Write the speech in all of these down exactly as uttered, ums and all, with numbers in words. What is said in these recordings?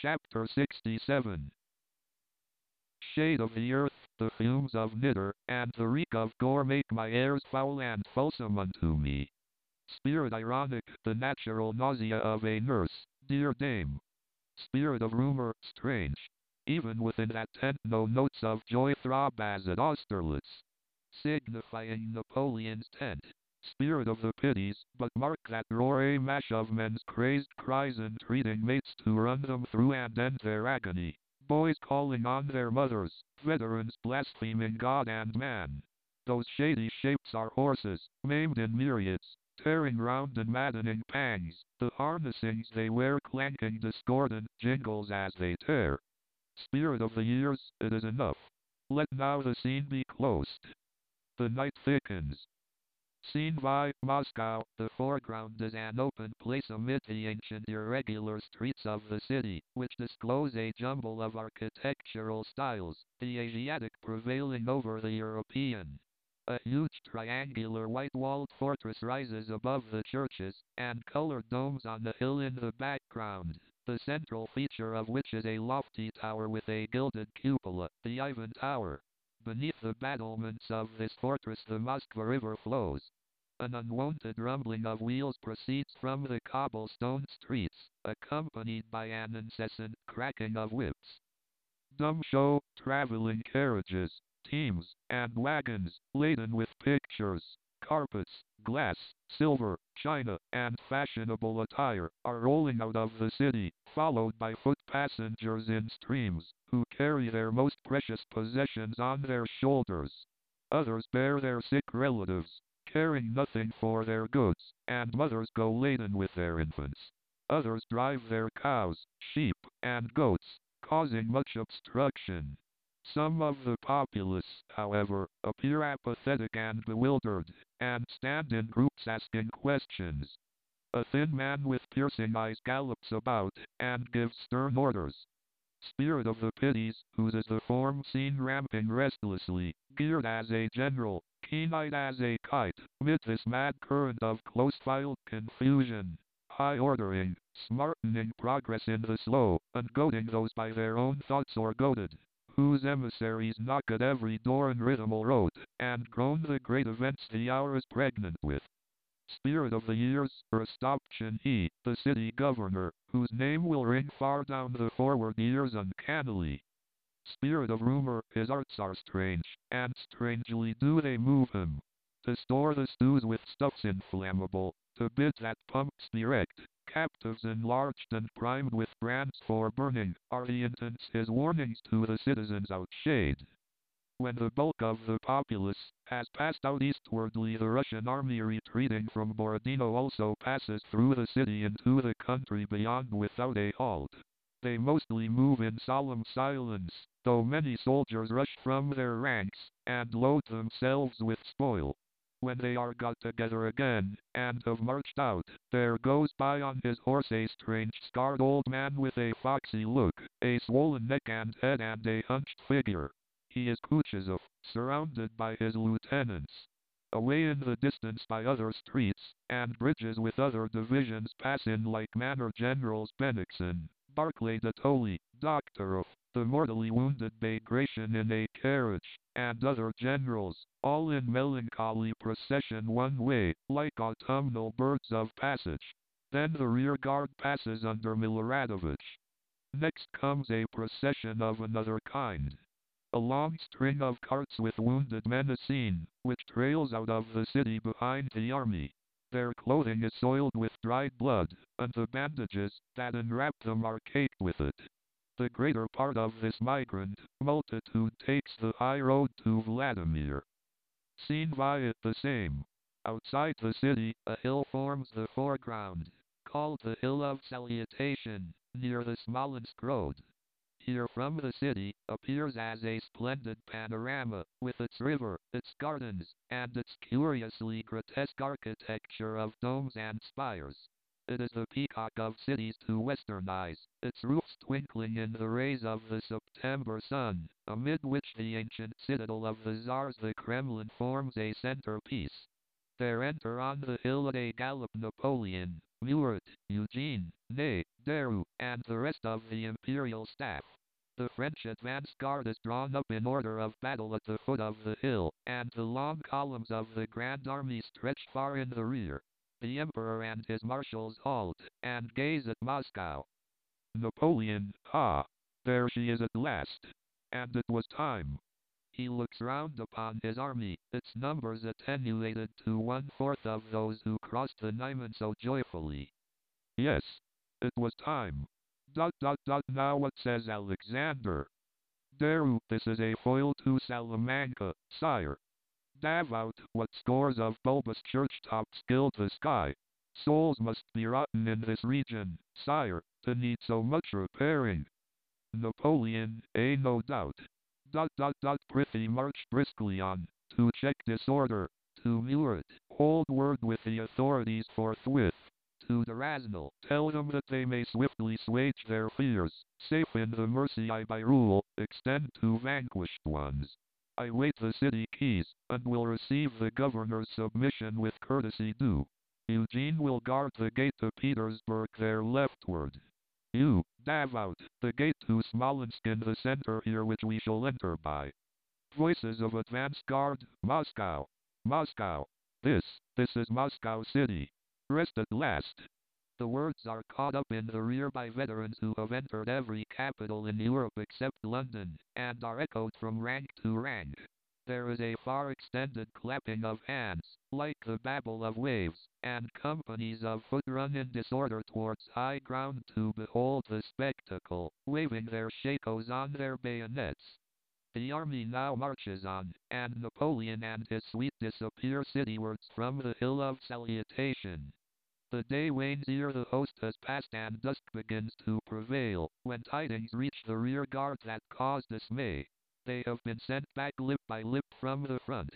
Chapter sixty-seven. Shade of the earth, the fumes of nitre, and the reek of gore make my airs foul and fulsome unto me. Spirit ironic, the natural nausea of a nurse, dear dame. Spirit of rumor, strange. Even within that tent no notes of joy throb as at Austerlitz, signifying Napoleon's tent. Spirit of the pities, but mark that roar a mash of men's crazed cries entreating mates to run them through and end their agony. Boys calling on their mothers, veterans blaspheming God and man. Those shady shapes are horses, maimed in myriads, tearing round in maddening pangs, the harnessings they wear clanking discordant jingles as they tear. Spirit of the years, it is enough. Let now the scene be closed. The night thickens. Scene by Moscow, the foreground is an open place amid the ancient irregular streets of the city, which disclose a jumble of architectural styles, the Asiatic prevailing over the European. A huge triangular white-walled fortress rises above the churches, and colored domes on the hill in the background, the central feature of which is a lofty tower with a gilded cupola, the Ivan Tower. Beneath the battlements of this fortress the Moskva River flows. An unwonted rumbling of wheels proceeds from the cobblestone streets, accompanied by an incessant cracking of whips. Dumb show, traveling carriages, teams, and wagons, laden with pictures, carpets, glass, silver, china, and fashionable attire, are rolling out of the city, followed by foot passengers in streams, who carry their most precious possessions on their shoulders. Others bear their sick relatives, caring nothing for their goods, and mothers go laden with their infants. Others drive their cows, sheep, and goats, causing much obstruction. Some of the populace, however, appear apathetic and bewildered, and stand in groups asking questions. A thin man with piercing eyes gallops about, and gives stern orders. Spirit of the pities, whose is the form seen ramping restlessly, geared as a general, keen-eyed as a kite, mid this mad current of close-filed confusion, high-ordering, smartening progress in the slow, and goading those by their own thoughts or goaded, whose emissaries knock at every door in rhythmal road, and groan the great events the hour is pregnant with. Spirit of the years, Rostopchin he, the city governor, whose name will ring far down the forward years uncannily. Spirit of rumor, his arts are strange, and strangely do they move him. To store the stews with stuffs inflammable, to bid that pumps be wrecked, captives enlarged and primed with brands for burning, are the intents his warnings to the citizens outshade. When the bulk of the populace has passed out eastwardly, the Russian army retreating from Borodino also passes through the city into the country beyond without a halt. They mostly move in solemn silence, though many soldiers rush from their ranks, and load themselves with spoil. When they are got together again, and have marched out, there goes by on his horse a strange scarred old man with a foxy look, a swollen neck and head and a hunched figure. He is Kutuzov, surrounded by his lieutenants. Away in the distance by other streets, and bridges with other divisions pass in like manner Generals Bennigsen, Barclay de Tolly, Doktorov, the mortally wounded Bagration in a carriage, and other generals, all in melancholy procession one way, like autumnal birds of passage. Then the rear guard passes under Miloradovich. Next comes a procession of another kind. A long string of carts with wounded men is seen, which trails out of the city behind the army. Their clothing is soiled with dried blood, and the bandages that enwrap them are caked with it. The greater part of this migrant multitude takes the high road to Vladimir. Scene via the same. Outside the city, a hill forms the foreground, called the Hill of Salutation, near the Smolensk road. Here from the city, appears as a splendid panorama, with its river, its gardens, and its curiously grotesque architecture of domes and spires. It is the peacock of cities to western eyes, its roofs twinkling in the rays of the September sun, amid which the ancient citadel of the Tsars the Kremlin forms a centerpiece. There enter on the hill at a gallop Napoleon, Murat, Eugene, nay, Deru, and the rest of the imperial staff. The French advance guard is drawn up in order of battle at the foot of the hill, and the long columns of the Grand Army stretch far in the rear. The Emperor and his marshals halt, and gaze at Moscow. Napoleon, ah, there she is at last. And it was time. He looks round upon his army, its numbers attenuated to one-fourth of those who crossed the Niemen so joyfully. Yes, it was time. Dot dot dot now what says Alexander? Deru, this is a foil to Salamanca, sire. Davout, what scores of bulbous church-tops gild the sky. Souls must be rotten in this region, sire, to need so much repairing. Napoleon, eh no doubt. Dot dot dot prithee march briskly on, to check disorder, to Murat, hold word with the authorities forthwith. To Durasnel, tell them that they may swiftly swage their fears, safe in the mercy I by rule, extend to vanquished ones. I wait the city keys, and will receive the governor's submission with courtesy due. Eugene will guard the gate to Petersburg there leftward. You, Davout, the gate to Smolensk in the center here which we shall enter by. Voices of advance guard, Moscow, Moscow. This, this is Moscow City. Rest at last. The words are caught up in the rear by veterans who have entered every capital in Europe except London, and are echoed from rank to rank. There is a far extended clapping of hands, like the babble of waves, and companies of foot run in disorder towards high ground to behold the spectacle, waving their shakos on their bayonets. The army now marches on, and Napoleon and his suite disappear citywards from the hill of salutation. The day wanes ere the host has passed and dusk begins to prevail, when tidings reach the rear guard that cause dismay. They have been sent back lip by lip from the front.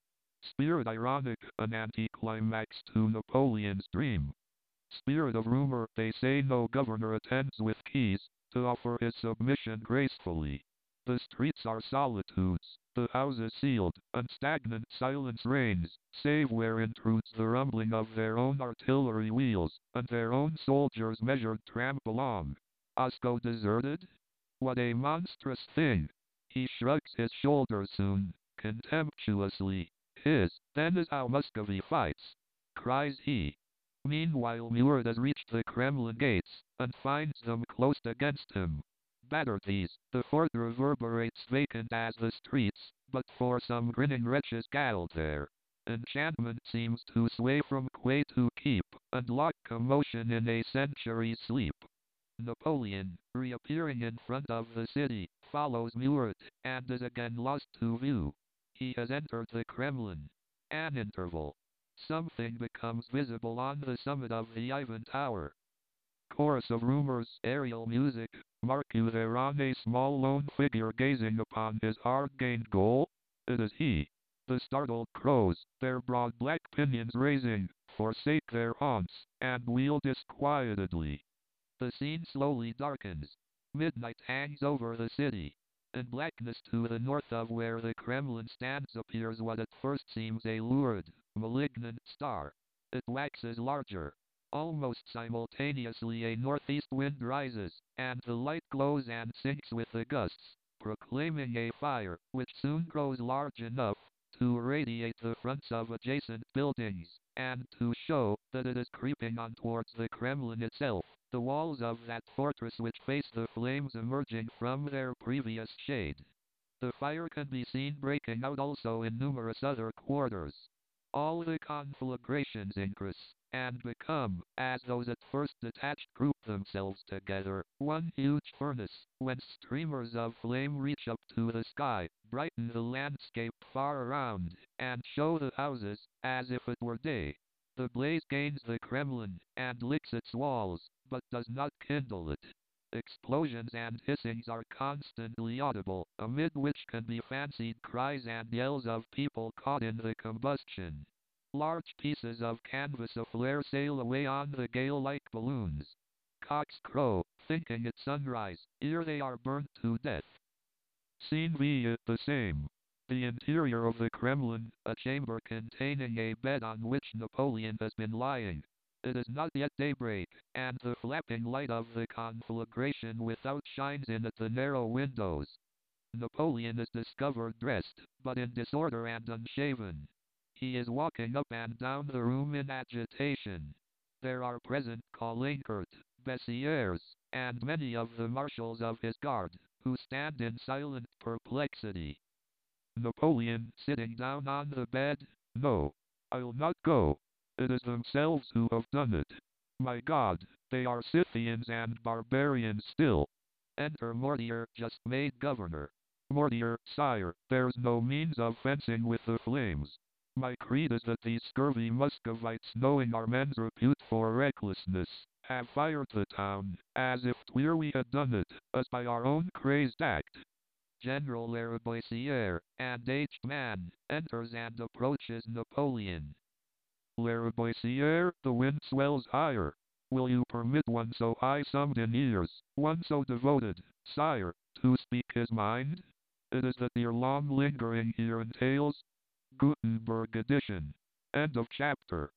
Spirit ironic, an anticlimax to Napoleon's dream. Spirit of rumor, they say no governor attends with keys, to offer his submission gracefully. The streets are solitudes, the houses sealed, and stagnant silence reigns, save where intrudes the rumbling of their own artillery wheels, and their own soldiers' measured tramp along. Osco deserted? What a monstrous thing! He shrugs his shoulders soon, contemptuously. His, then is how Muscovy fights, cries he. Meanwhile Murat has reached the Kremlin gates, and finds them closed against him. Battered these, the fort reverberates vacant as the streets, but for some grinning wretches gathered there. Enchantment seems to sway from quay to keep, and lock commotion in a century's sleep. Napoleon, reappearing in front of the city, follows Murat, and is again lost to view. He has entered the Kremlin. An interval. Something becomes visible on the summit of the Ivan Tower. Chorus of rumors, aerial music. Mark you thereon a small lone figure gazing upon his hard-gained goal? It is he. The startled crows, their broad black pinions raising, forsake their haunts, and wheel disquietedly. The scene slowly darkens. Midnight hangs over the city. In blackness to the north of where the Kremlin stands appears what at first seems a lurid, malignant star. It waxes larger. Almost simultaneously a northeast wind rises, and the light glows and sinks with the gusts, proclaiming a fire, which soon grows large enough to radiate the fronts of adjacent buildings, and to show that it is creeping on towards the Kremlin itself, the walls of that fortress which face the flames emerging from their previous shade. The fire can be seen breaking out also in numerous other quarters. All the conflagrations increase, and become, as those at first detached group themselves together, one huge furnace, whence streamers of flame reach up to the sky, brighten the landscape far around, and show the houses, as if it were day. The blaze gains the Kremlin, and licks its walls, but does not kindle it. Explosions and hissings are constantly audible, amid which can be fancied cries and yells of people caught in the combustion. Large pieces of canvas aflare sail away on the gale like balloons. Cocks crow, thinking it sunrise, ere they are burnt to death. Scene V the same. The interior of the Kremlin, a chamber containing a bed on which Napoleon has been lying. It is not yet daybreak, and the flapping light of the conflagration without shines in at the narrow windows. Napoleon is discovered dressed, but in disorder and unshaven. He is walking up and down the room in agitation. There are present Caulaincourt, Bessières, and many of the marshals of his guard, who stand in silent perplexity. Napoleon, sitting down on the bed, "No, I'll not go. It is themselves who have done it. My God, they are Scythians and barbarians still." Enter Mortier, just made governor. Mortier, "Sire, there's no means of fencing with the flames. My creed is that these scurvy Muscovites, knowing our men's repute for recklessness, have fired the town, as if 'twere we had done it, as by our own crazed act." General Lariboisiere, an aged man, enters and approaches Napoleon. "Lariboisiere, the wind swells higher. Will you permit one so high-summed in years, one so devoted, sire, to speak his mind? It is that your long lingering here entails." Gutenberg edition. End of chapter.